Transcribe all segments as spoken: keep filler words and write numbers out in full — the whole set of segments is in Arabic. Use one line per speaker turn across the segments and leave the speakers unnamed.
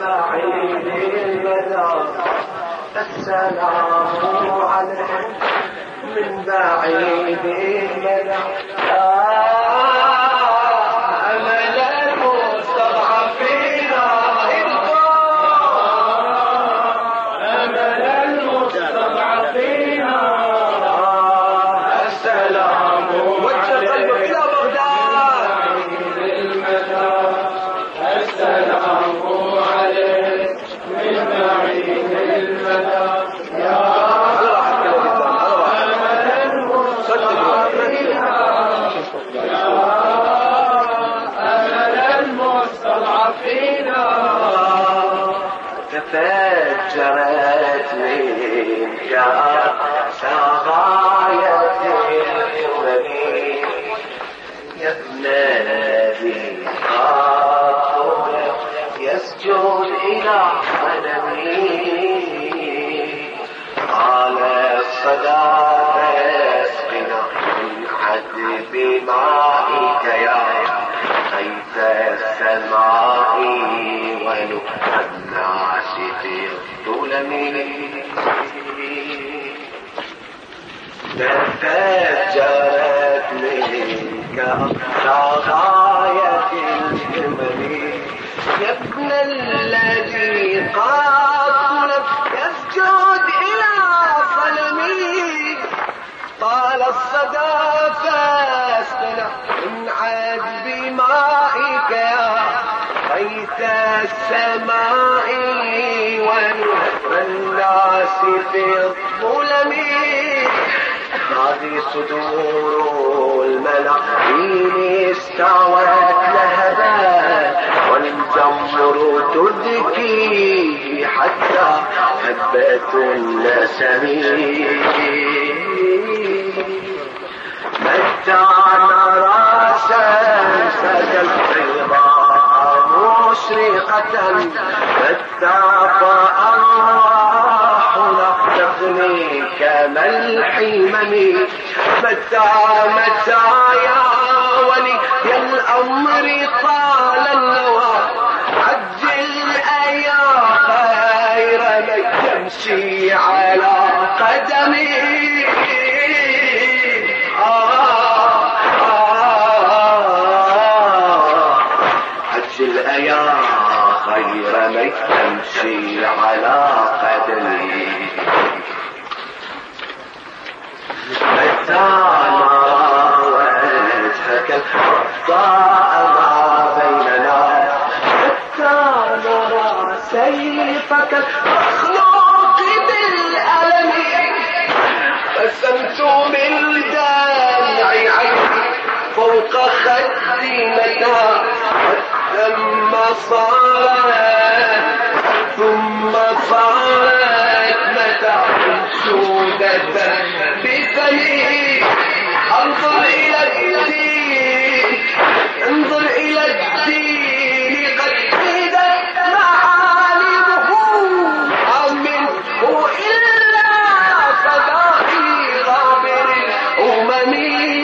بعيد المدى السلام عليك من بعيد المدى أمل المستضعفين أمل المستضعفين السلام وجه قلبك إلى بغداد السلام عليك من بعيد المدى يا أمل المستضعفين يا أمل المستضعفين تفجرت منك سرايا الأمم يا ابن الذي قاتل يسجد إلى حنمي قال الصدى فاسقنا من حدب مائك يا غيث السماء ونور الناس في الظلم تفجرت منك سرايا الأمم يا ابن الذي قاتلك يسجد إلى صنمي طال الصدى فاسقنا من عذب مائك يا غيث السماء ونور الناس في الظلم هذه صدور الملايين استوت لهبا والجمر تذكي حتى هبت النسم متى نرى شمسك البيضاء مشرقة متى فأرواحنا تغني كما الحمم متى متى يا ولي يا الأمر طال النوى عجل أيا خير من يمشي على قدمي عجل أيا خير من يمشي على قدمي متى نرى وجهك الضاء ما بيننا متى نرى سيفك المخلوق بالألم قسمت من دمعي عيني فوق خدي متى ثم صارت ثم صارت متى منشودة بفمي انظر إلى الدين انظر إلى الدين قد زيدت معالمه منه إلا فدائي غابر الأمم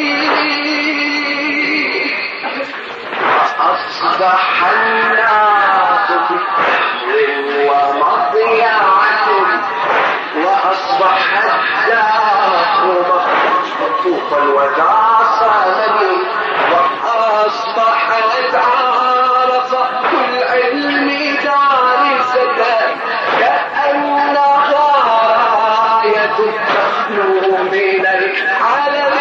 أصبح الناس في ومضيعة وأصبح الدار مخطوفا وجاصمني وأصبحت عارفة العلم دارسة كأنها راية تخلو من العالم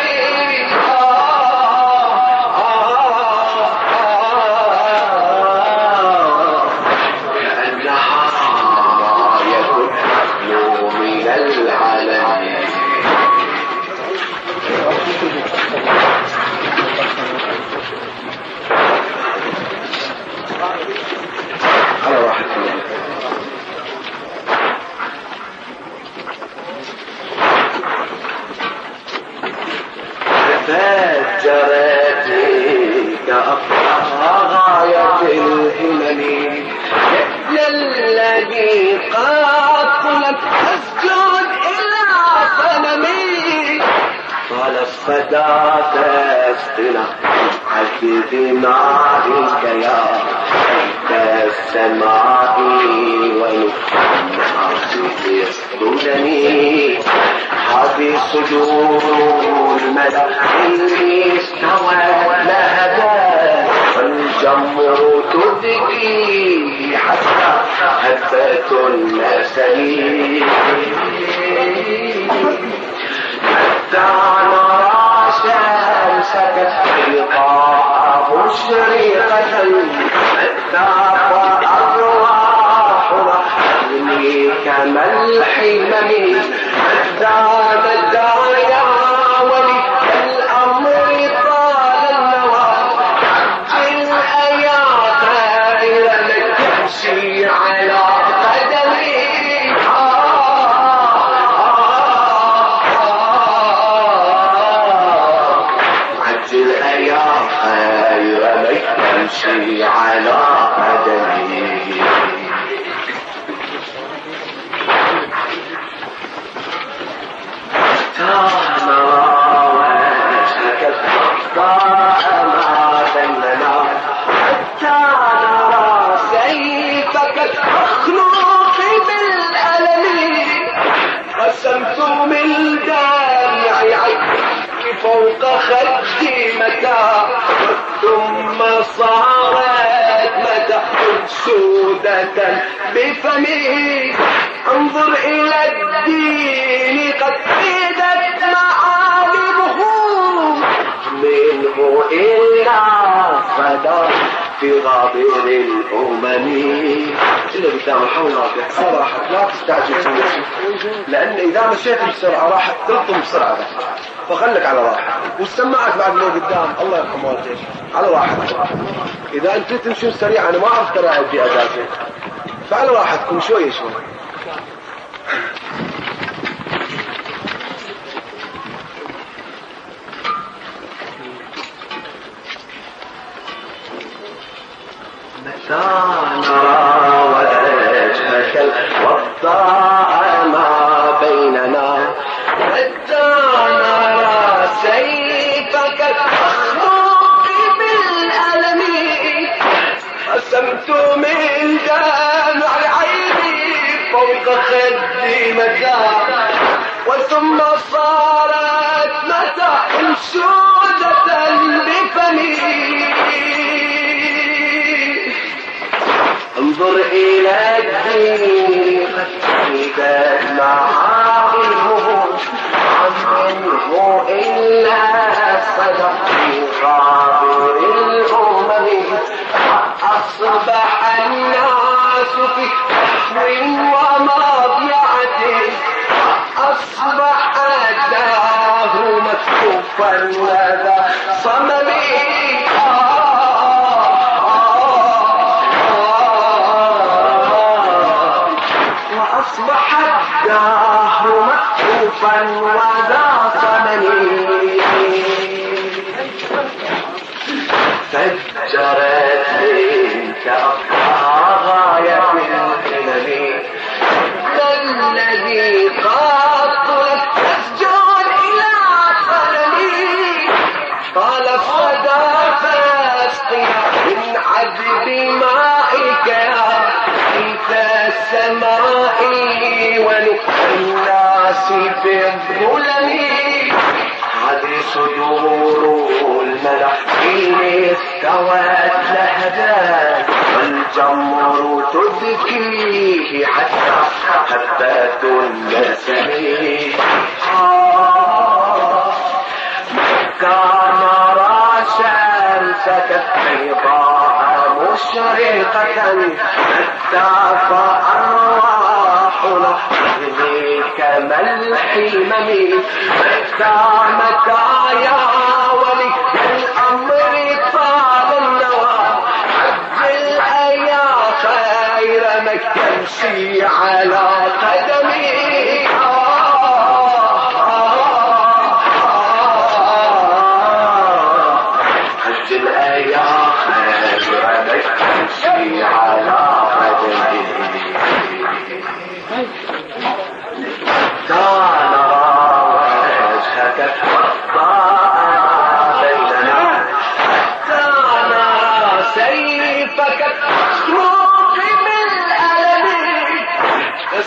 فجرت كأغاية الهمم يا الذي قاتلك أسجد إلى صنمي قال الصدى فاستنا عد بمائك يا بيت السماء والناس يسجدني هذه صدور الملك اللي استوت لهذا والجمر تذكي حتى هبت النسل حتى نرى شمسك بيضاء مشرقة حتى وأرواحنا تغني كما الحمم حتى بدايا ولي الأمر طال النوى عجل أيا خير لك تمشي على قدمي عجل أيا خير لك تمشي على قدمي قسمت من دامعي عيني فوق خدي متى ثم صارت متى سودة بفمي انظر إلى الدين قد فيدت معالمه منه إلا فدا في غابر الأمم إلا قدام الحوض صراحة لا تستعجل سنسي لأن إذا مشيت بسرعة راح تلطم بسرعة فخلك على راحة والسماعات بعد ما قدام الله يرحم والديك على راحة إذا أنت تمشون سريع أنا ما أعرف ترى عندي أداتي فعلى راحتكم شوية شوي نرى وجهك الوضاء ما بيننا حتى نرى سيفك المخلوق بالألم قسمت من دمع عيني فوق خدي متى وثم صارت متى انشودة بفمي انظر إلى الدين قد فيدت معالمه منه إلا صدى في غابر الأمم أصبح الناس في فحو ومضيعة أصبح الدهر مكتوفا وذا صممي أصبح الدهر مكتوفا وذا صممي فجرت منك أقصى غاية الهمم الذي قاطرت تسجد إلى صنمي طال الصدى فاسقي من عذب مائك يا بيت السماء ونقص الناس في الظلم هذه صدور الملح اللي استوت لهذا والجمر تذكيه حتى هبت النسم كان نرى شمسك بيضاء مشرقة حتى فأرواحنا تغني كما الحمم حتى متى يا ولي الأمر طال النوى عجل أيا خير مك تمشي على قدمي عجل أيا خير مك تمشي على قدمي كان وجهك الضاء بيننا حتى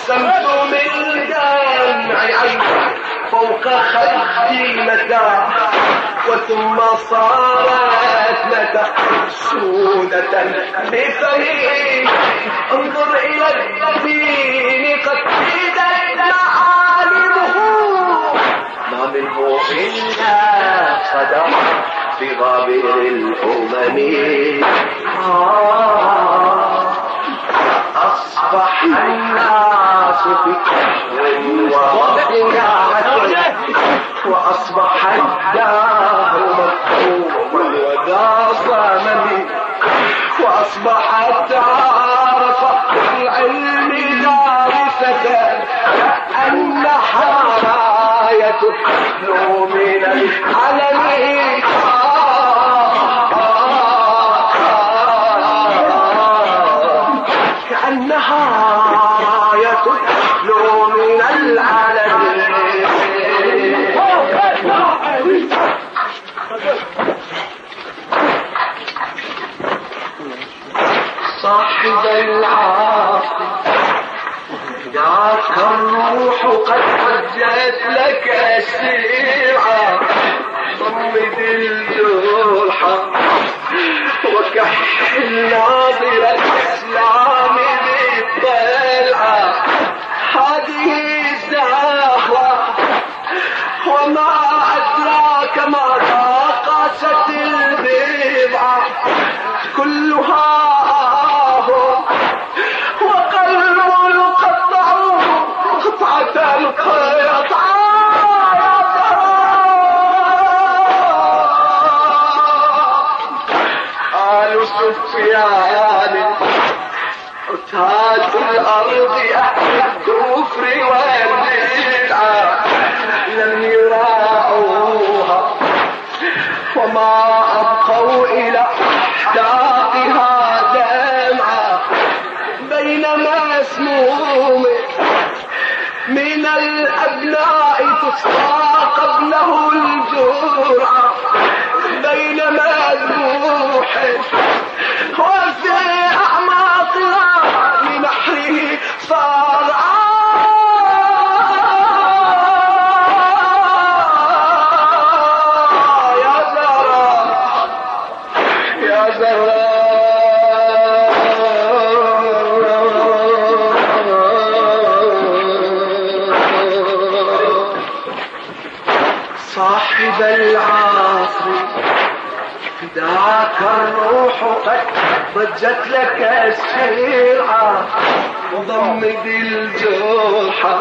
رسمت من دمع عيني فوق خدي متى وثم صارت متى سودة بفمي انظر إلى الدين قد بدت معالمه ما منه إلا صدى في غابر الأمم أصبح الناس في كهر وضياعة وأصبح الدهر مكتوما وذا صمم وأصبحت تعرف العلم دارسة كأنها راية تحلو من العلم كأنها راية تحلو من العلم صاحب العاصي ذاك الروح قد حجت لك الشيعة صمد الجرحى وكحل ناظر الإسلام بالطلعة هذه الزهرة وما أدراك ما قاست البضعة كلها وقلب القطع قطعة القطعة آل سفيان عتاد الأرض أهل الكفر والبدعة لم يراعوها وما أبقوا إلى أحداقها دمعة بينما مسموم من الأبناء تسقى قبله الجرعة بينما ذبوح وفي أعماقها لنحره صارعا يا زهراء يا زهراء صاحب العصر ذاك الروح قد ضجت لك الشيعة وضمد الجرحى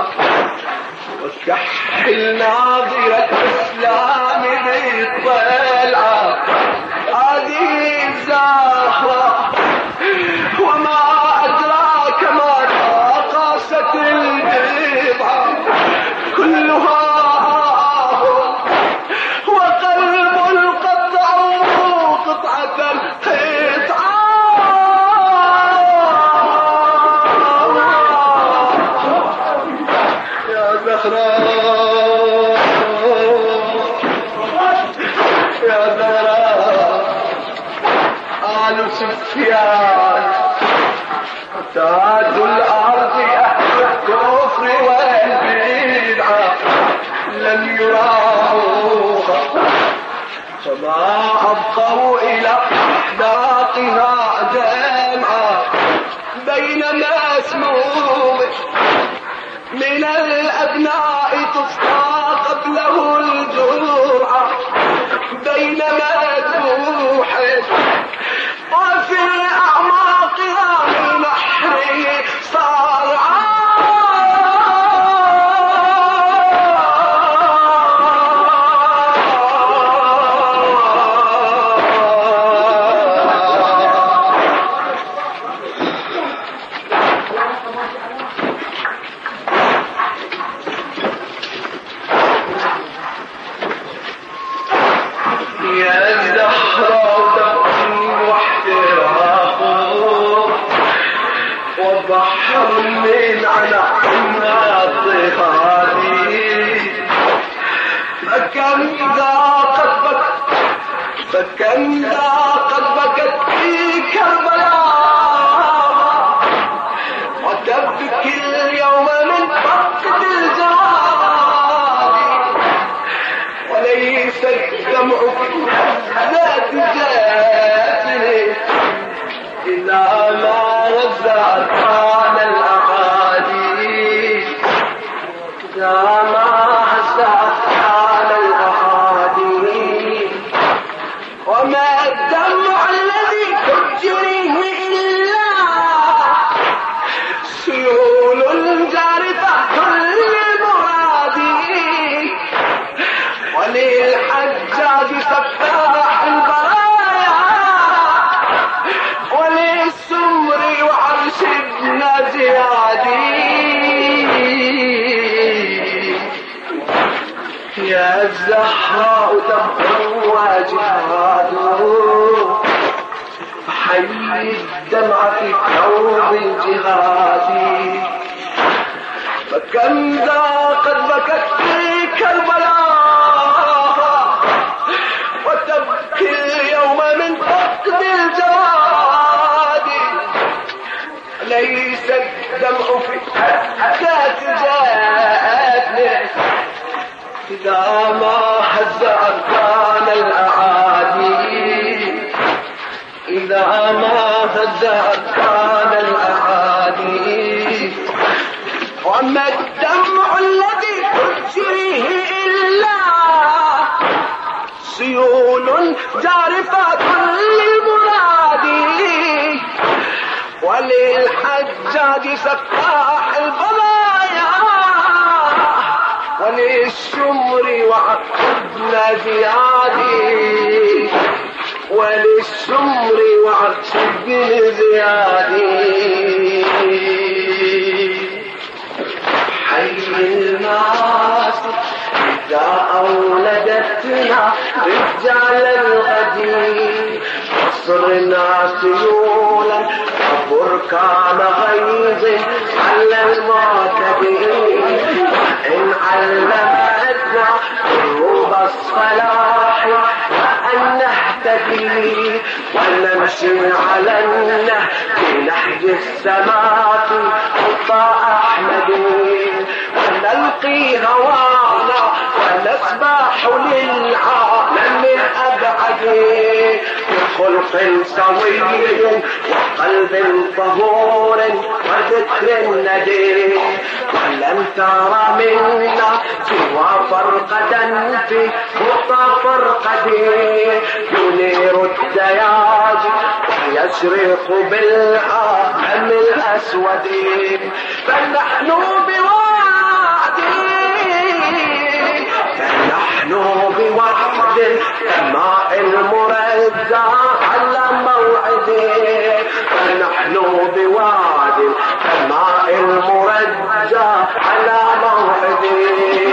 وكحل ناظر الإسلام بالطلعة هذه الزهرة وما أدراك ما قاست البضعة كلها وقلب القطع قطعة قطعة يا زهراء يا زهراء آل سفيان تاج الأرض أهل الكفر والبدعة لم يراعوها فما أبقوا إلى أحداقها دمعة بينما مسموم من الأبناء تسقى قبله الجرعة بينما ذبوح وفي أعماقها من نحره صارعا بحر من عناء الضغادي فكم ذاقت بكت فكم ذاقت بكت في كربلاء وتبكي اليوم الدمع ذات جاتني إذا ما غزت طال الأغادي إذا ما غزت طال الأغادي وما الدمع الذي تجريه إلا سيول جارفة للمرادي وللحجاج سفاح البرايا وللسمر وعرش ابن زيادي يا الزهراء تبقى وجهاده فحي الدمع في كوب الجهاد فكم ذا قد بكت في كربلاء وتبكي اليوم من فقد الجواد ليس الدمع في حتى جاءتني إذا ما هز أركان الأعادي إذا ما هز أركان الأعادي وما الدمع الذي تجريه إلا سيول جارفة للمراد وللحجاج سفاح البلايا وللشمر وعقدنا زيادي وللشمر وعقدنا زيادي حي الناس إذا أولدتنا رجال الغدير وصرنا سيولا وبركان غيظ على المعتدين إن علمتنا قلوب الصلاح وأن نهتدي ونمشي على النهج نحج السماء خطى أحمدين ونلقي هوانا ونسبح للعالم الأبعد بخلق سوي وقلب طهور وذكر ندير ولن ترى منا سوى فرقة في خطى فرقدي ينير الدياج ويشرق بالعالم الأسود فنحن بوعد فنحن بوعد كماء المرجع على موعدي فنحن بوعد كماء المرجع على موعدي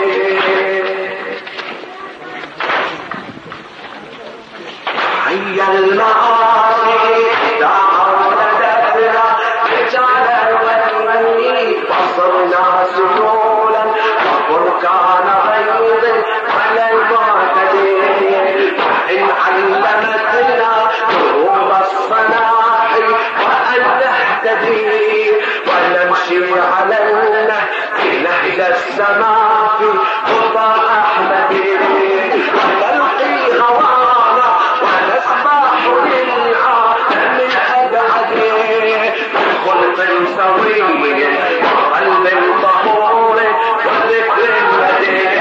حي المعاصي تعودتنا رجال الغني وصرنا سيولا وبركان غيظ على المعتدين إن علمتنا دروب الصلاح وأن نهتدي ونمشي على النهج نحل السماء في خطى أحمدين ونلقي هوانا ونسبح للعالم الأبعد بخلق سوي وقلب طهور وذكر مدين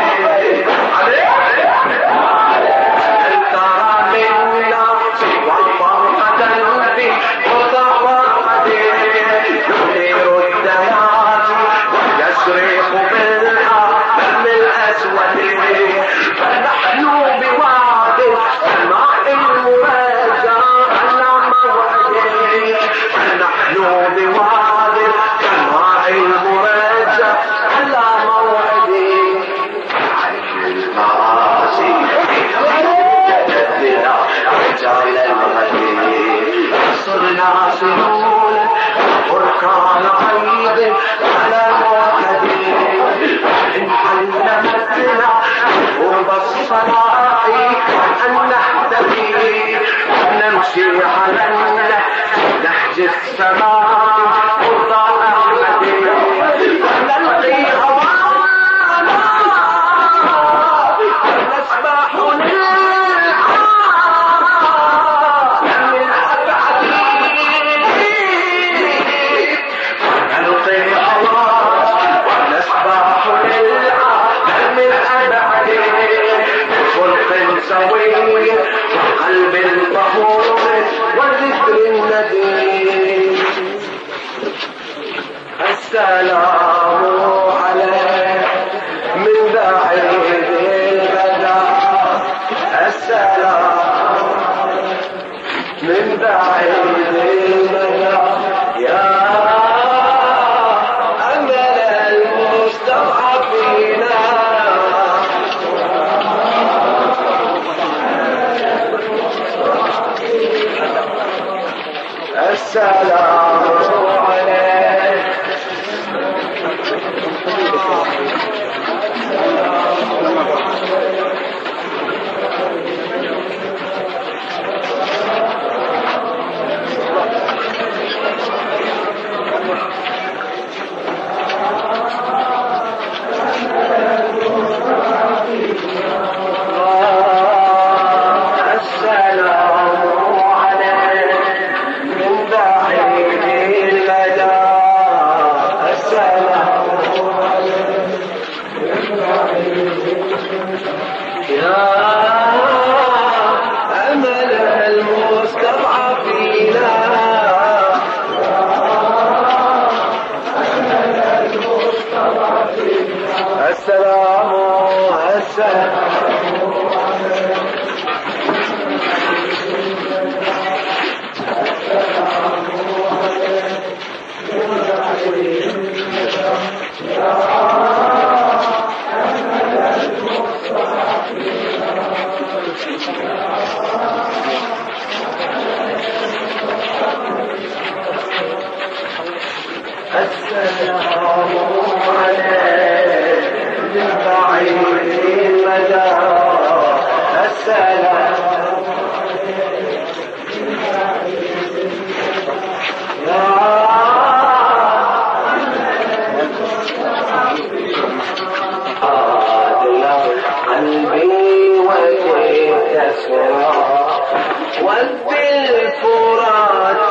أن ترى منا سوى فرقة في خطى فرقدين ينير الدياج ويشرق بالعالم الأسود فنحن بوعد سماء المرجع على موعدي فنحن بوعد سماء المرجع على موعدي حي المعاصي جددنا رجال الغدير صرنا سيولا وبركان غيظ على المعتدين إن علمتنا قرب الصلاح أن نهتدي ونمشي على نهج السماء خطى أحمدين ونلقي هوانا ونسبح للعالم السلام السلام وبالفرات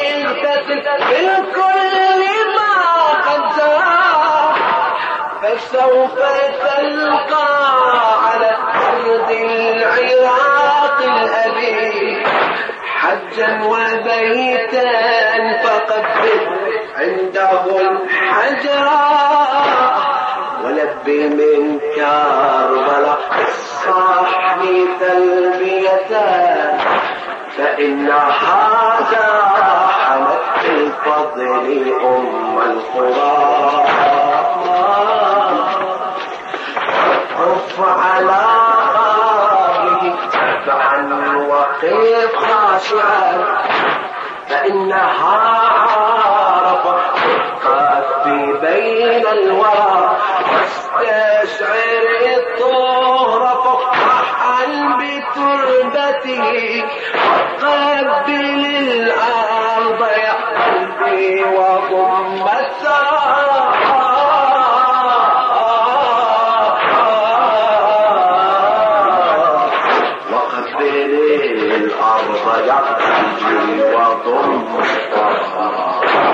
بالكل ما قد زار فسوف تلقى على أرض العراق الأبي حجا وبيتا فقبل عنده الحجرا ولبي من كربلاء الصاحب تلبيتان فإنها زاحمت الفضل أم القرى عف على قابله تبعا وقف خاشعا فإنها عرفت في بين الورى واستشعر الطهر فقحا بتربته وقبل الأرض يا قلبي وضم الثرى وقبل الأرض يا قلبي وضم الثرى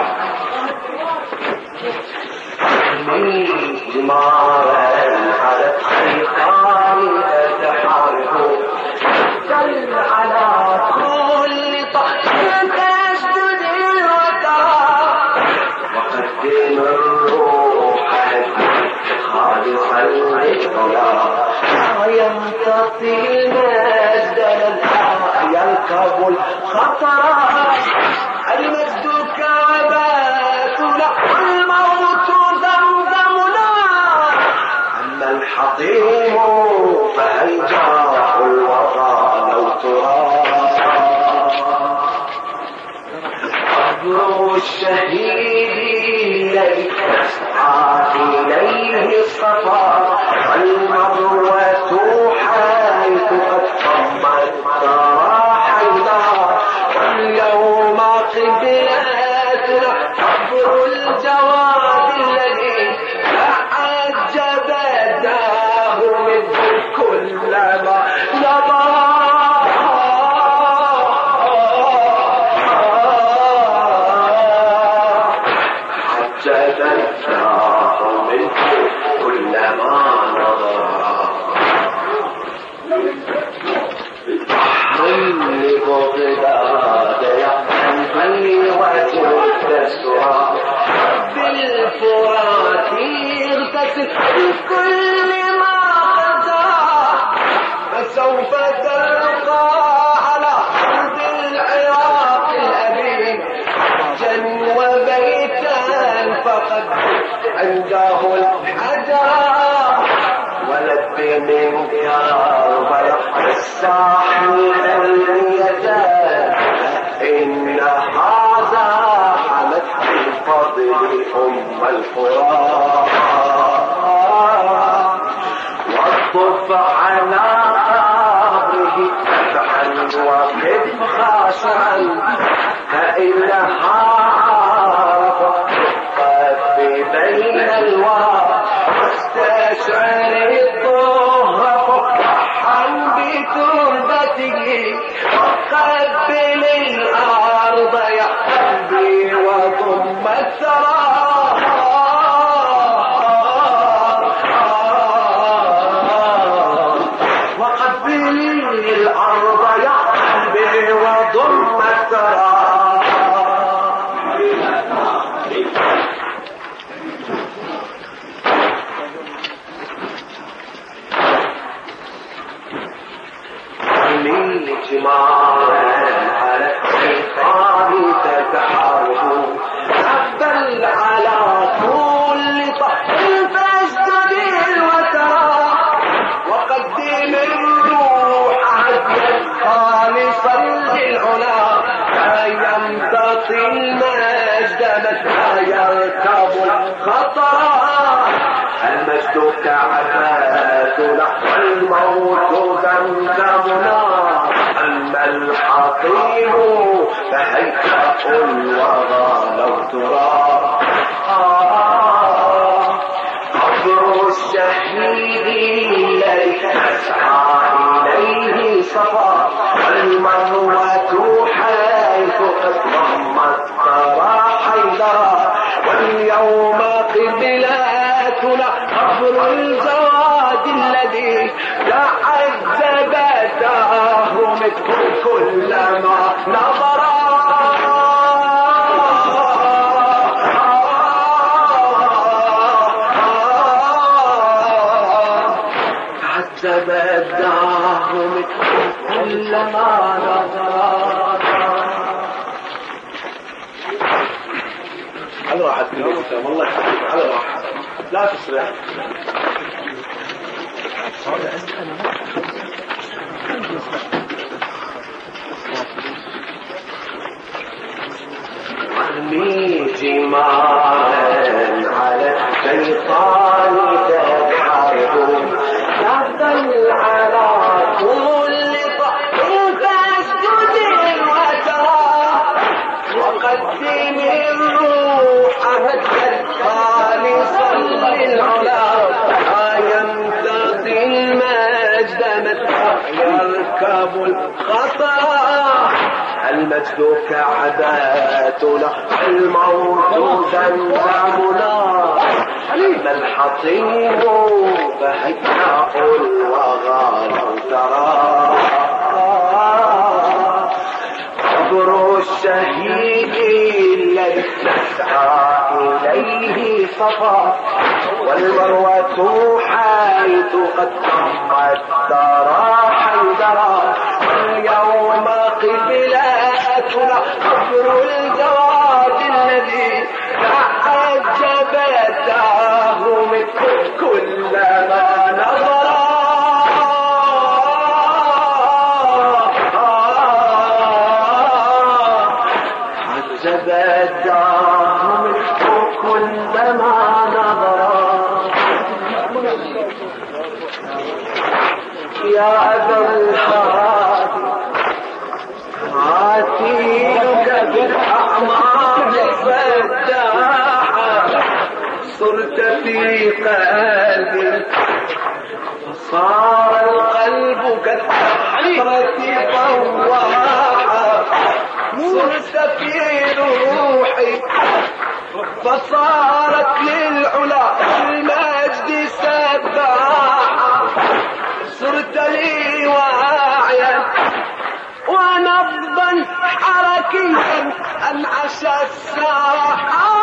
جمارا على الشيطان تتحرك دل على كل طحن تسجد الوترى وقدم الروح خالصا للصلاة يمتطي المجد يركب الخطر المجد كعباتنا والموت زمزمنا أما الحطيم فهل جاء الوطى لو ترى قبر الشهيد يسعى إليه الصفا والمروة حيث قد قمت راحلنا واليوم قبلتنا قبر الجواد الذي تعجب داه منه كلما نظر عجب داه منه كلما نظر لبغداد يحمل وجه السرى بالفرات يغتسل بكل ما قدر فسوف تلقى على أرض العراق الأبي حجا وبيتا فقد عنده الحجر ولد من كربلاء الساحل اليتان إنها زاحمت الفضل أم القرى والطف على قبره تبعا وقف خاشعا فإنها عرفت بين الورى واستشعر الطهر فقحا بتربته وقبل الأرض يا قلبي وضم الثرى يحيي الأرض يحمي وضم الثرى من جماعة على الشيطان تتحارب تقبل على كل طهر فاستدير وترى وقدم الروح عدلا خالصا للعلا لا يمتطي المجد لا يركب الخطر المجد كعباتنا والموت زمزمنا أما الحطيم فهيئة الوغى لو ترى قبر الشهيد الذي تسعى إليه صفا والمروة حيث قد ضمت ترى حيدرا واليوم قبلاتنا قبر الزواد الذي تعذب داهمته كلما نظرا تعذب داهمته كلما نظرا. على راحة الإسلام والله على راحة لا تسرع. ارمي جمالا على الشيطان تتحارب تقبل على كل طهر فاسجد وترى وقدم الروح هدى خالصا للعلا لا يمتطي المجد متى يركب الخطا المجد كعباتنا الموت زمزمنا أما الحطيم فهيئة الوغى لو ترى قبر الشهيد الذي نسعى إليه صفا والمروة حيث قد ضمت ترى حيدرا واليوم قبلاتنا قبر الجواد الذي تعجب داهمته كلما نظرا عجب داهمته كلما نظرا. يا أبا الحادي عاتيك بالأعمال فتاحا صرت في قلبي فصار القلب كالحرة طواحا صرت في روحي فصارت للعلا المجد سباحا صرت لي واعيا ونبضا حركيا انعش الساحة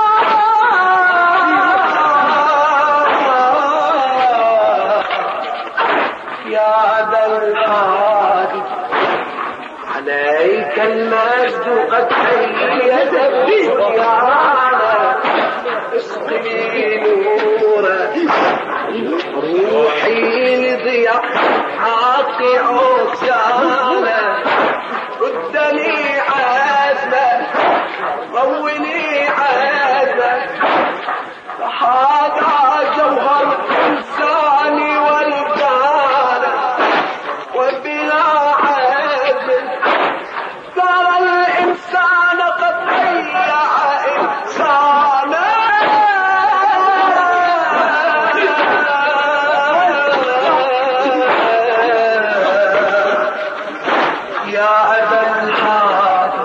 يا ذا الحادي عليك المجد قد حيد بالديانة اسقني نورا روحي لضياء حاطي عصيانا ردني عزمة قوني عزمة هذا جوهر الإنسان والكان وبلا عزم ترى الإنسان قد ضيع إنسانا يا أبا الحادي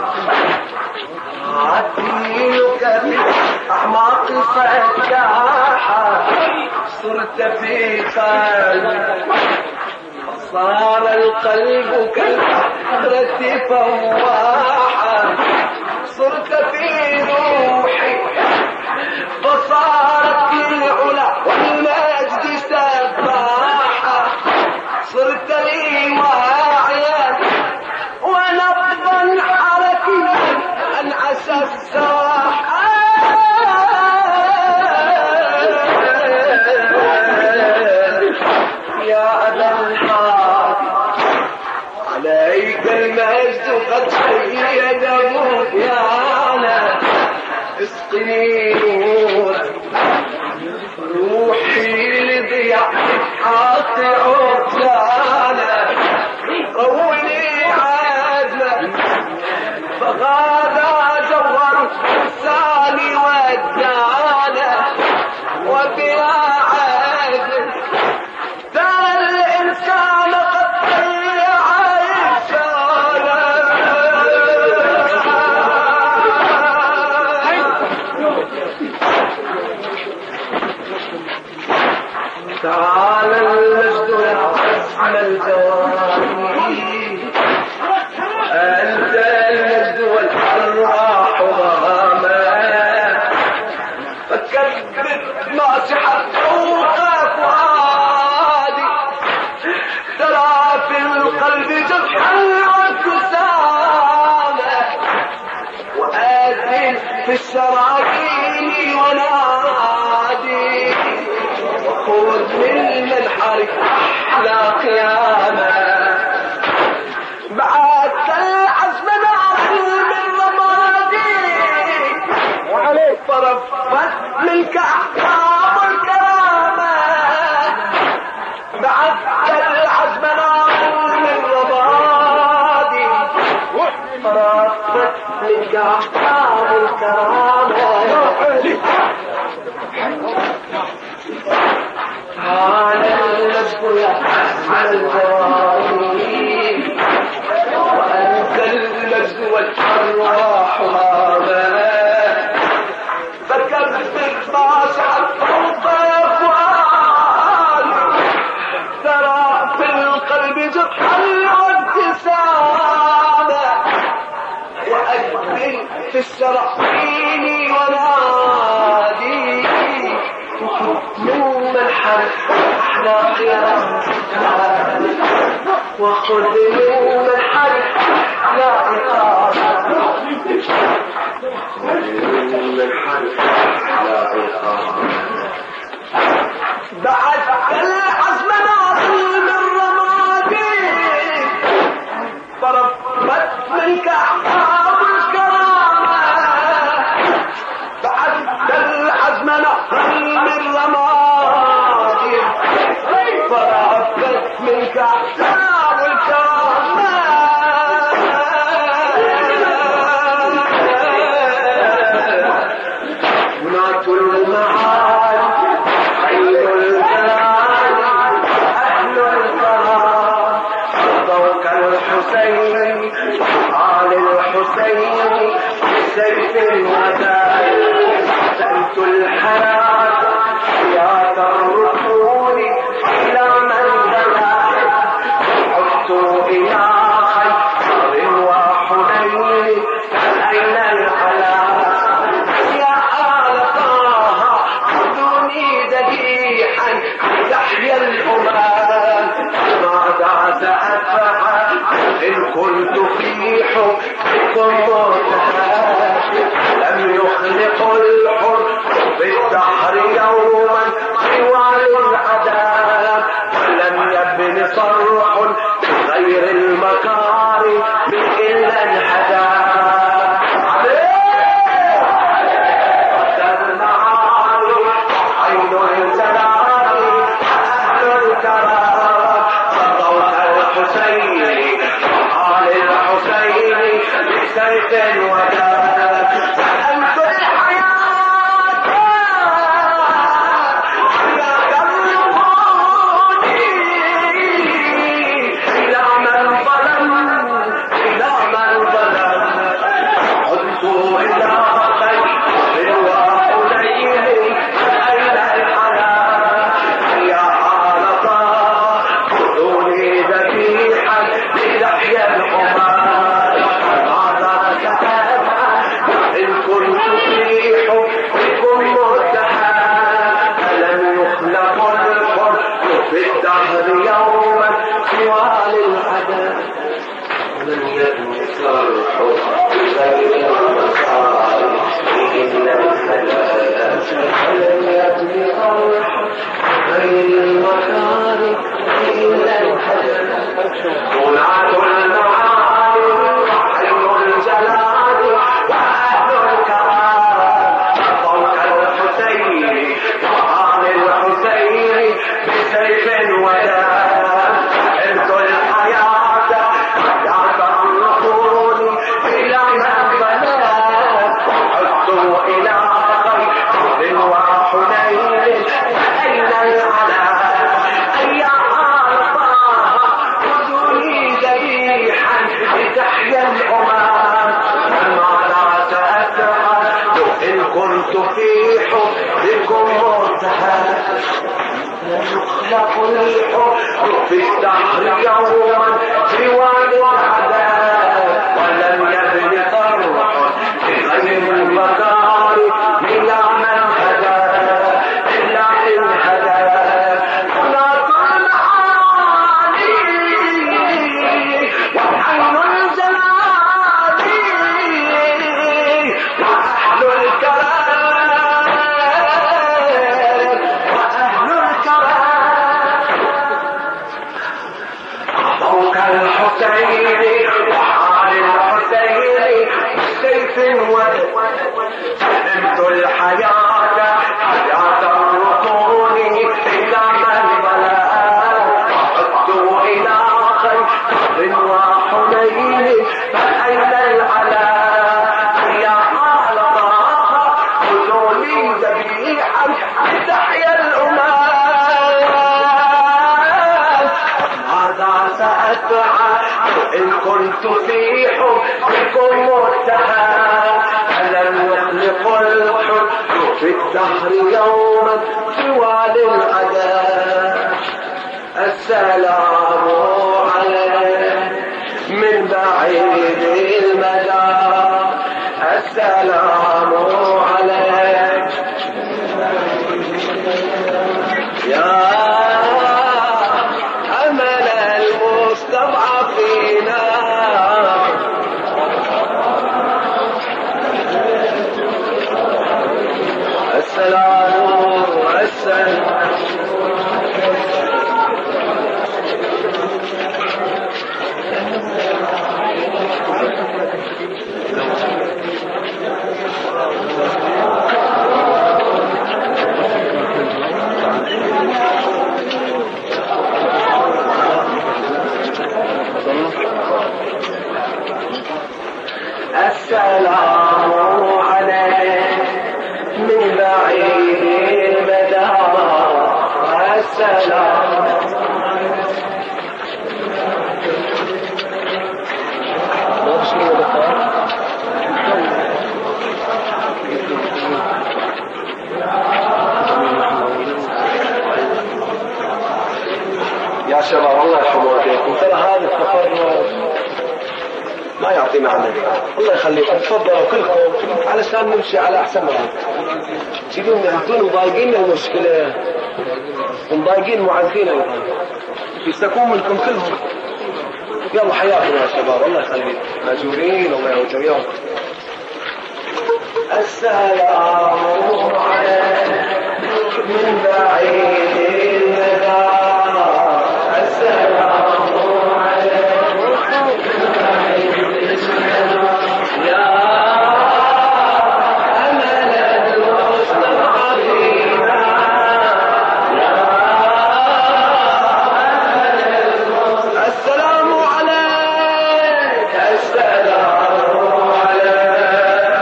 عتيك بالأعماق فتاحا صرت في قلبي صار قلبك الحسرة فواحا صرت في روحي فصارت للعلا والمجد سباحا صرت لي واعيا ونبضا حركيا انعس السواحا يا أبا الحادي عليك المجد قد شيد مبيانا اسقني نور روحي لضياء قاطع عطلانا رويني عدلا فغادا جور الثاني ودانا وبلا عدل ترى الإنسان قد ضيع إنسانا تعال المجد يعزم الجواني أنت المجد والأرواح غاما فكبت ناصحة فوق فؤادي ترى في القلب جرحا وابتسامة وآذن في الشراكين ونادي وخذ من منحرك أحلى قيامة بعدت العزم نار من رمادي وعليك فرفت منك أحكام الكرامة بعدت العزم نار من رمادي فرفت منك أحكام الكرامة على المجد يحسن الجواني وأنت المجد والأرواح غاما فكبت ناصحة فوق أفوالي ترى في القلب جرحا وابتسامة وأذن في الشرايين ونادي يوم الحرب احنا قيام وخذ يوم الحرب لا إقامة يوم الحرب لا إقامة بعد العزم ناصر من رمادي فربت منك أحقاب الكرامة بعد العزم ناصر من رمادي فربت منك أحقاب الكرامة بنات المعالي خير الجلال أهل الكرام صدوك الحسين آل الحسين بسيف الوداع سألت الحياة حياة الرسول إلى من دنا عدت إلى خير وحنين أين الحياة يا آل طه خذوني ذبيحا يحيى الأمان ماذا سأفعل إن كنت في حكمكم مرتهى لم يخلق الحر بالدهر يوما سوى العذاب ولم يبن صرح غير المكارم إلا الحداب عين الجلال أهل الكرام صدوك الحسين آل الحسين بسيف وداب سألت الحياة يا قلبي طوال العدد من يبني صرح غير المصاري إلا الحلال من يبني صرح غير المكارم إلا الحلال صنعة المعالي وحلم الجلال وأهل الكرام فوق الحسين وعام الحسين بسيف ودام انت الحياة حياة الرسول إلى من بلاد وحدوا إلى خير وحنين أين العلا أي تحيا الأمم ما لا تأتها إن كنت في حبكم مرتهى يخلق الحب في الدهر يوما سوى العذاب ولم يبن طرح بغير المكار إلى من هدى إلا إن هدى الحسين وحال الحسين سيف وسلمت الحياة حياة الركون إلى من بلاد وعدت إلى خير وحنين فأين العلا يا آل طه خذوا لي ذبيحا لتحيا الأمم هذا سأدعى إن كنت في حبكم مرتهى ألم يخلق الحب في الدهر يوما سوى للعذاب السلام عليك من بعيد المدى السلام عليك يا المستضعفين السلام السلام السلام عليك من بعيد المدى السلام يا شباب الله يحفظكم ترى هذا التفرج ما يعطي معنى الله يخليكم تفضلوا كلكم علشان نمشي على احسن ما تجيبون يعطون مضايقين المشكله ومضايقين معذبين ايضا يستكون منكم كلهم يلا حياكم يا شباب الله يخليكم ماجورين الله يوجه وياكم السلام عليك من بعيد المدى السلام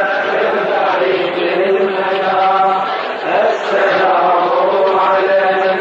السلام عليك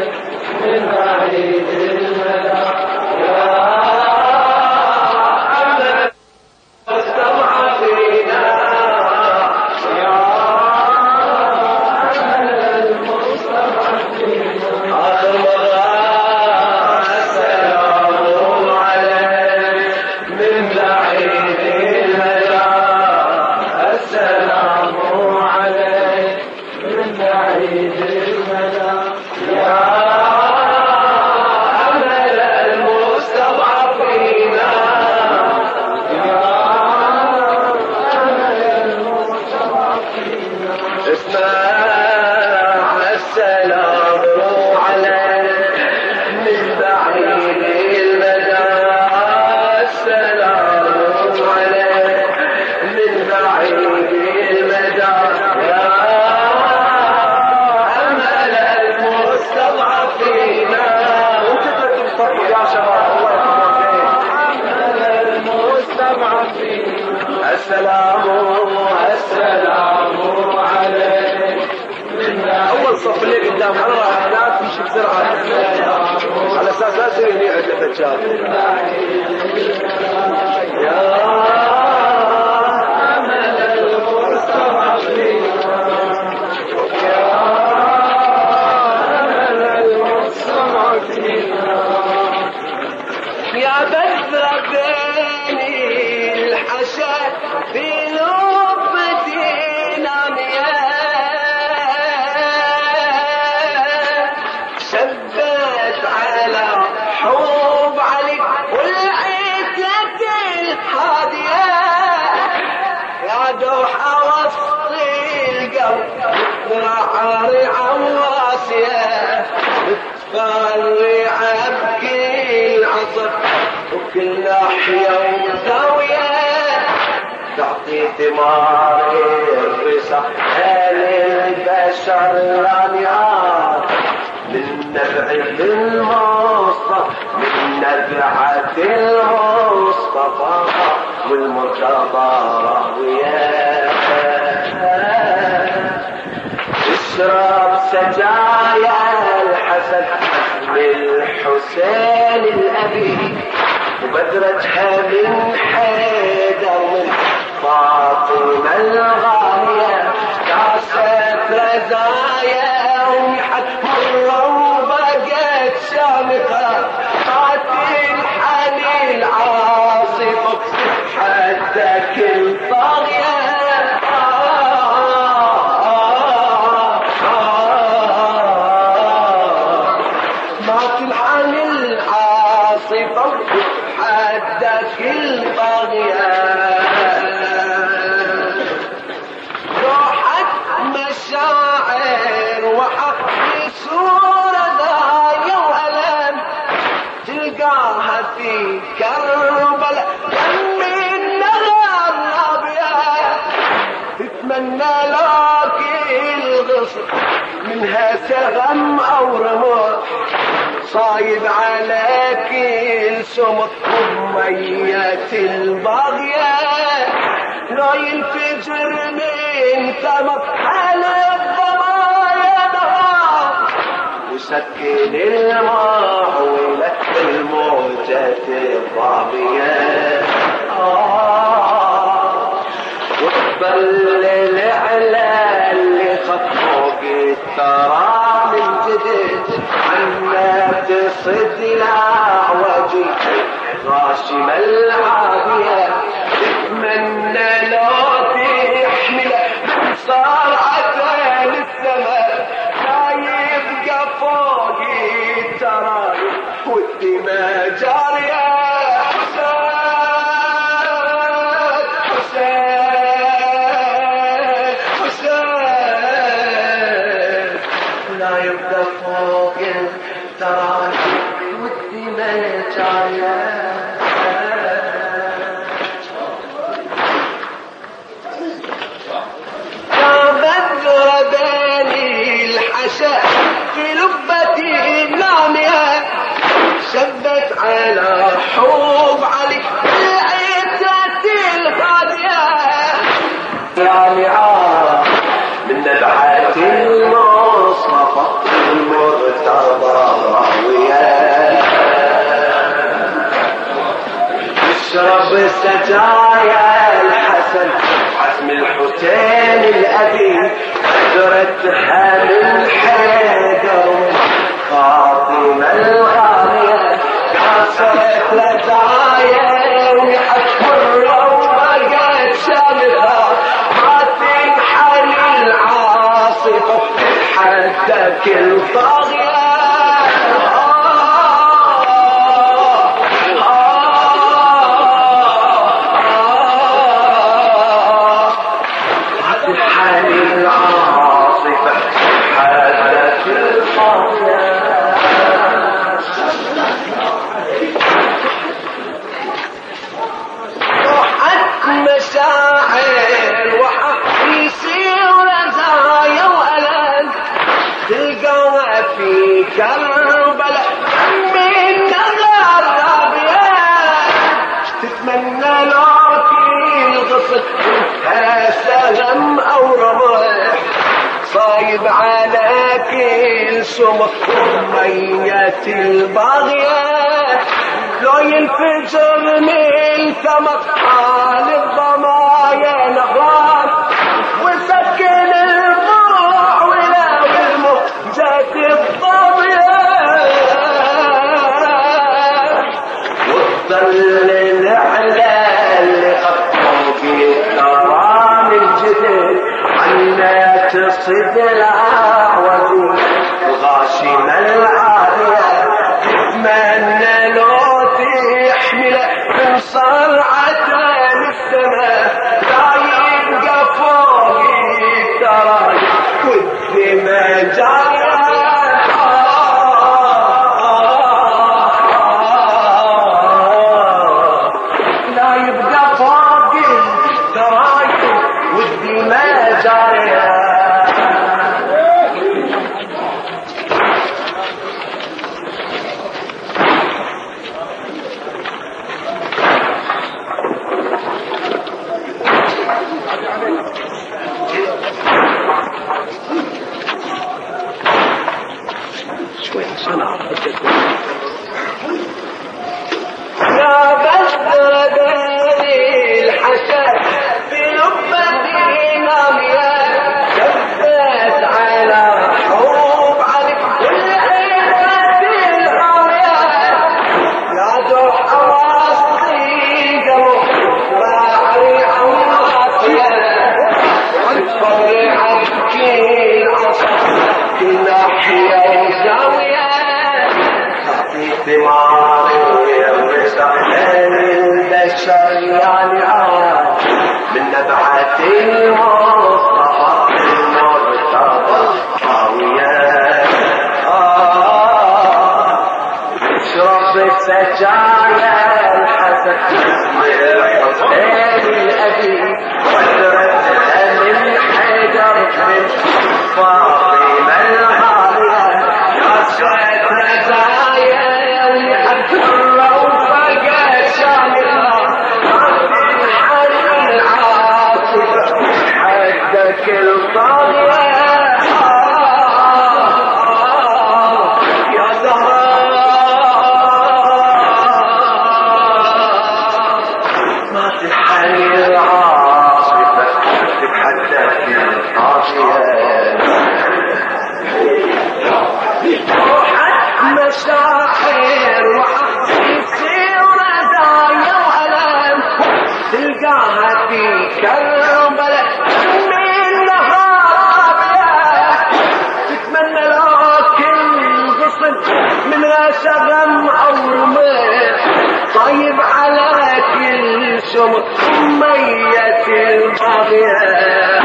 السلام السلام عليك. اول صف اللي قدام على لا تمشي بسرعه على اساس لا تصير هني عده فتشات. يا يا بدر بيني الحشا في لبتي نامية شبت على حوب عليك والعيتك الحادية يا دوحة وسط القلب نعري عواسية متفرع ابكي العصر وكل ناحية وزاوية تعطي ثمار الرسالة للبشر لانيار من نبع المصطفى من نبعة المصطفى والمرتضى راوية اشرب سجايا الحسن للحسين الأبي وبدرتها من حيدر من فاطمة الغالية كاسة رزايا ومحت مرة وبقت شامخة قاتل حنين عاصفة حتى كل طاغية حدك الطاغية روحت مشاعر وحق صورة داية وألم تلقاها في كربلاء يمي النغى الأبيض تتمنى لك الغصن منها سغم أو رموح صايد عليك السمط ومية الباغية لا ينفجر من تمط على الضمايا نهار وسكن المعولة الموجة الضامية آه وتبلل على اللي خطوك الترى من جديد عنا تصد الأعوج غاشم العافية تتمنى لو تحمل صارعة للسماء لا يبقى فوق الترايب والدماء جارية فوق التراجع والدماء جارية يا بدر بيني الحشا في لبتي نامية شبت على حوب عليك العيتة الهادية رامعة من نبعات المصطفى المرتضى راوية اشرب سجايا الحسن حسم الحسين الأبي قدرتها من حيدر فاطمة الغالية كاسرت لدايا ومحت مرة وبقت شامخة ما تنحني العاصفة حدك الطاغية الشمر ومية الباغية لو ينفجر من ثمر حال الضمايا نهران وسكن الماء ولو الموجات الضاغية وتظل العلا اللي خطوا في الترام الجديد عنا تصد العوض الغاشمة العالية تتمنى لو تحمل من صرعة السماء لا يبقى فوق التراجع والدماء جارية لا يبقى فوق التراجع والدماء جارية يا بدر دليل حسن في لبتي نامية شفت على حروب عليك والعيبة الهامية يا دوح راسي قلب باعري عوافية والفري عبكي العصر كل ناحية وزاوية ثماري البشر يعني عاد من نبعة المصطفى المرتضى حاوية اشرب السجايا الحسن بالحسين الأبي وادرتها من حجر من فاطمة العالية عشرة رزايا كل طاغية يا زهراء ما تنحني العاصفة تتحدث الطاغية روحك مشاعر وحسي ورزايا وألم تلقاها في كربلاء من شغم او رمح طيب على كل شمر مية الباغية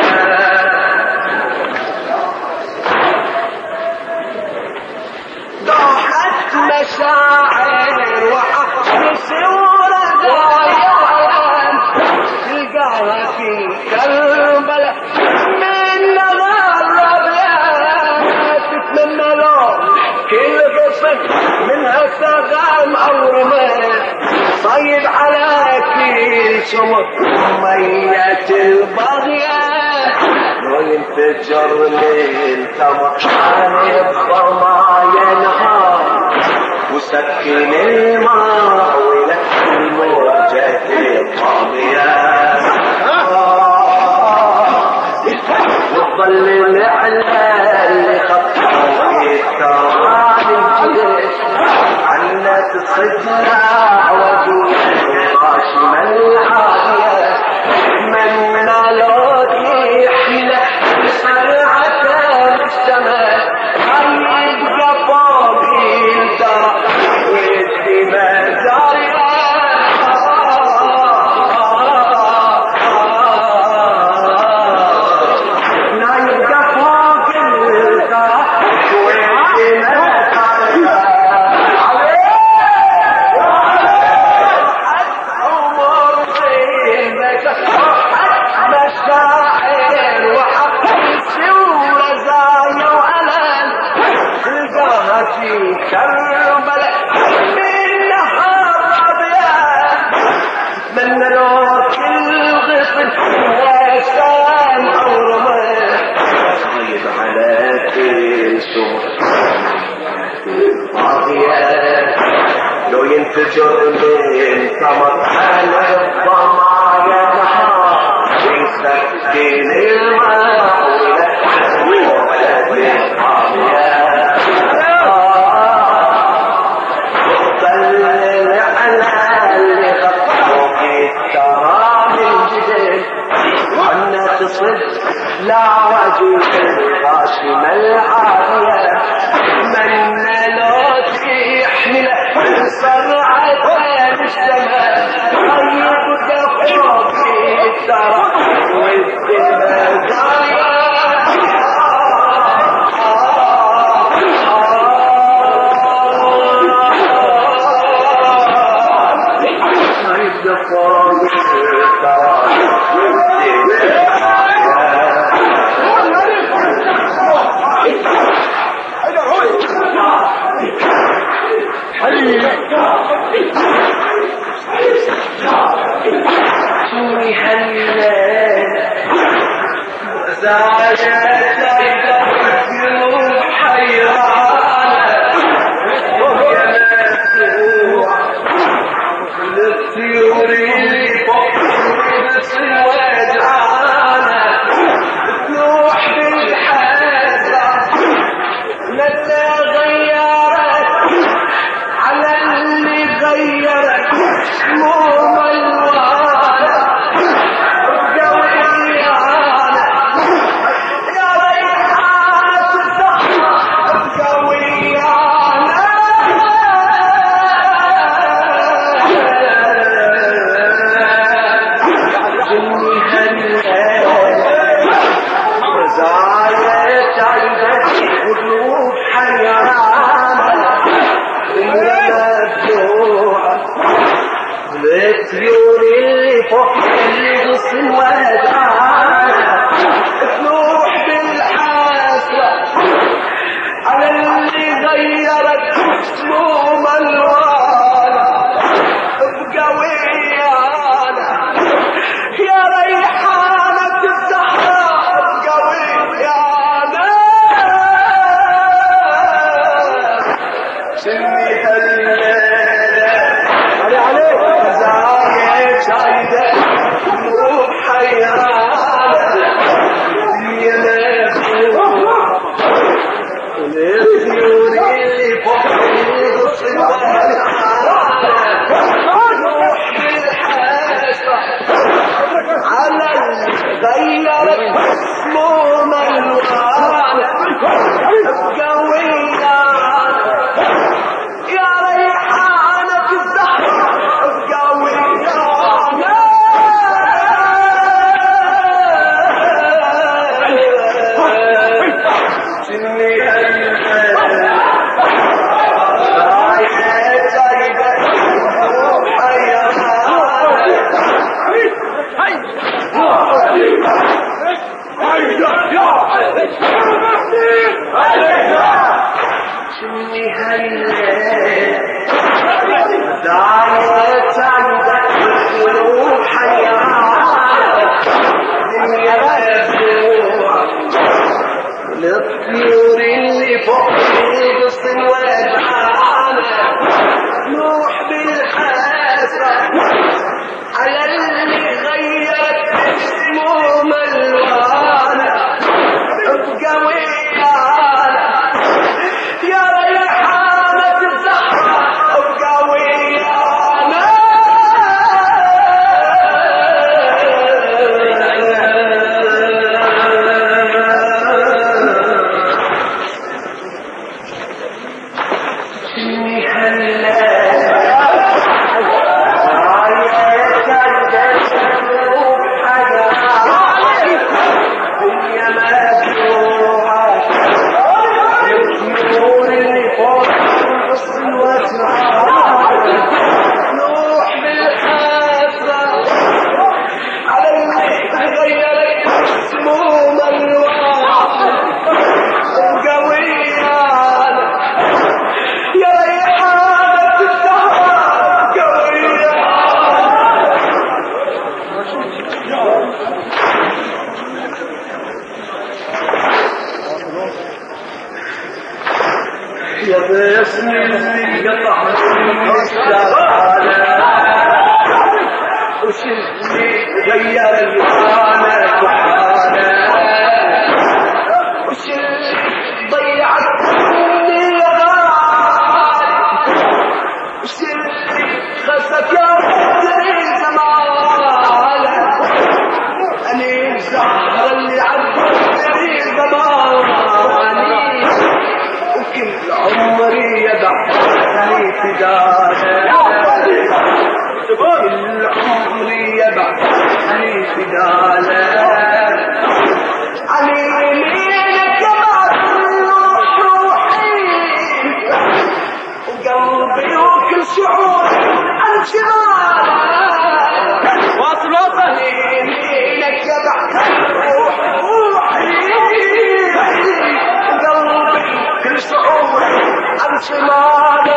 ضاحت مشاعر وحسس ورزايا وألم تلقاها في كربلاء من نغرب تتمنى له كل غصن منها سغام او رمح طيب على كل شمر مية الباغية وينفجر للتمر عن الضمايا نهار وسكن الماء ولك الموجة الطاغية وظل العلا اللي خطوا في التراب الجديد عنا تصدنا وجوه غاشمة العالية تتمنى لو تحمل بسرعة السماء يبقى فوق التراب والدماء جارية
Yeah.
والجرم انتمط على الضمايا نهار يسكن الماء وولد الطامية وطلل على اللي خطوا في التراب الجديد وعنا تصد لا وجود الغاشم العافية من لو تحمل سرعة السماء طيب دفوق في التراب والدماء دايا طيب دفوق في التراب شوي هالليل زايد القلوب حيرانة ويا مفتوح للطيور اللي فوق بس وجعانة تروح بالحسرة للا غيرت على اللي غيرت مو ملوانة قويانة يا ريحانة الزهرة قويانة جني هالليل وزايد عيدك قلوب حيرانة الطيور اللي فوق اللي غصن ودعانة تروح بالحسرة على اللي غيرت اسمه ملوانة بقويانة يا ريحانة الزهراء بقويانة شني هالليلة علي عليك زايد شايدة قلوب حيرانة يا مفتوح والطيور اللي فوق الغصن والعانة تروح بالحسرة على غيرت اسمه ملوانة قويانة يا ريحانة الزهرة قويانة جني هالليل رايحة جايبة قلوب جني هالليل دايرة جايبة قلوب حيرانة دنيا مفتوحة للطيور اللي فوق الغصن ودعانة نوح بالحسرة على اللي غيرت اسمه ملوانة بقويانة يا ريحانة الزهرة بقويانة غير لسانك وحالك وش اللي ضيعتني يا غالي وش اللي خسك يا بدري زمانك أنا الزهر اللي عدتني زماني وكل عمري يبعثني فداك كل عمري يبعثني فداك علي يمينك يبعث روحي وقلبي وكل شعور عن شمالك واصل واصل علي يمينك يبعث روحي وقلبي كل شعور عن شمالك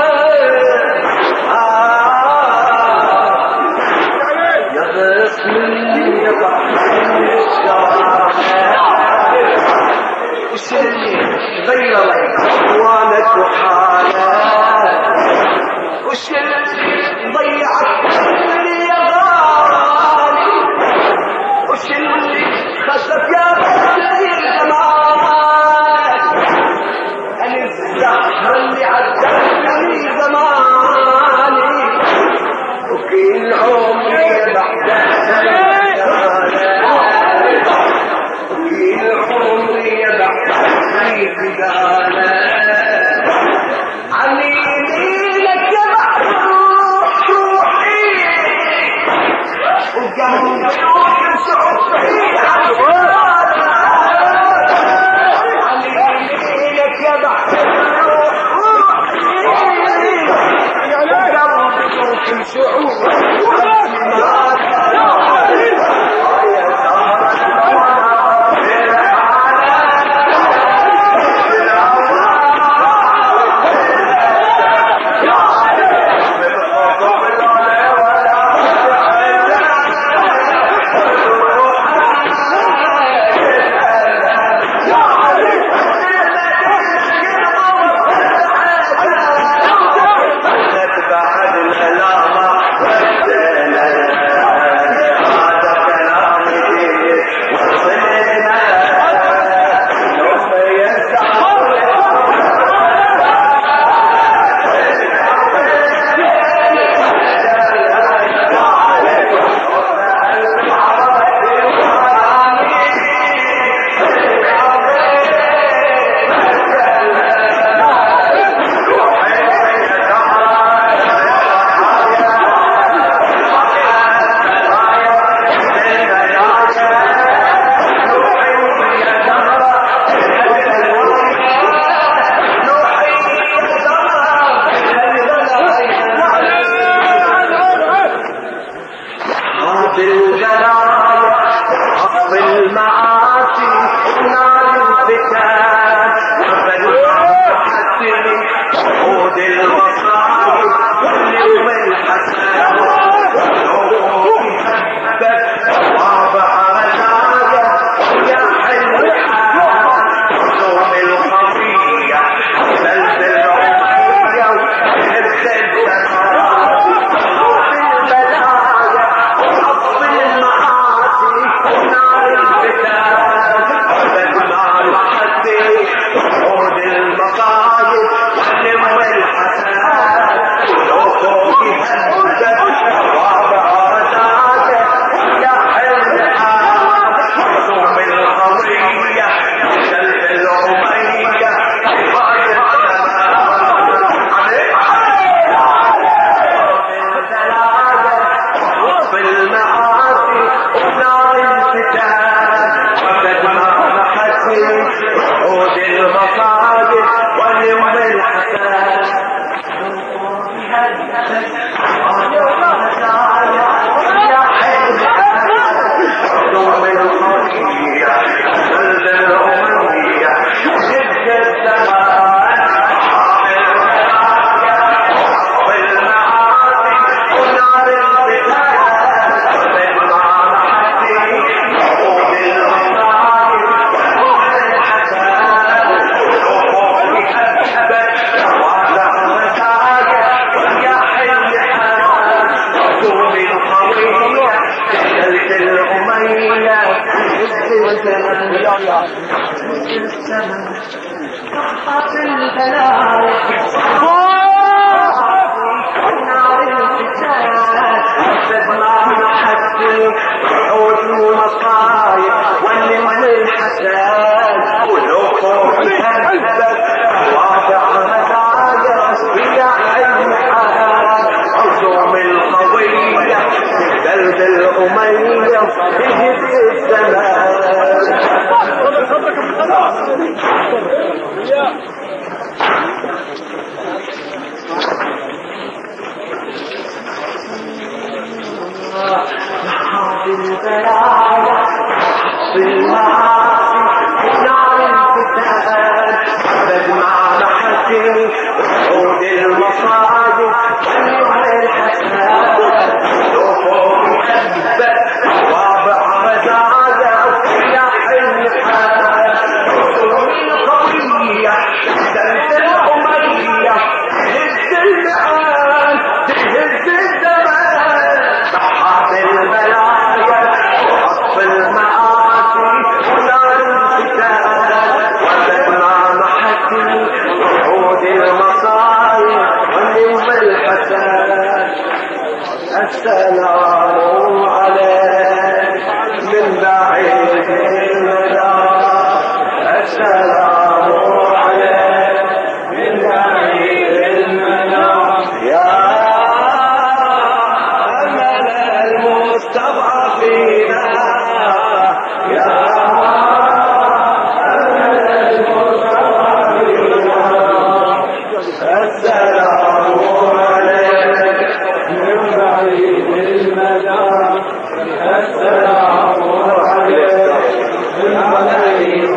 وش اللي غير اخوانك وحالك وش اللي ضيعتني يا غالي وش اللي خسف يا بدري زمانك انا الزهر اللي عدتني زماني وكل عمري بعدك علي يمينك يبعث روحي وقلبي وكل شعوري عن شمالك علي يمينك يبعث روحي وقلبي وكل شعوري عن شمالك بعد الهلامة صحت البلايا نار الفتاة بدمع محكي وعود ومصايب واللي من الحساد ولوكم هبت واضع مدايا يا عين حال عزوم القوية درب الأمية بهد الزمان بالبلايا بالمعاصي نار الفتان بدمع محكي وعود المصايب واللي الحساد لوفوق هبت وابع مزايا يا حي حال عزوم القوية درب الأمية هز المعان تهز الزمان صحت البلايا وعطف المعاصي ونار الفتان وبدمع محكي وعود المصايب واللي الحساد السلام عليك من بعيد المدى السلام عليك من بعيد المدى يا أمل المستضعفين يا أمل المستضعفين السلام عليك من بعيد المدى السلام عليك من بعيد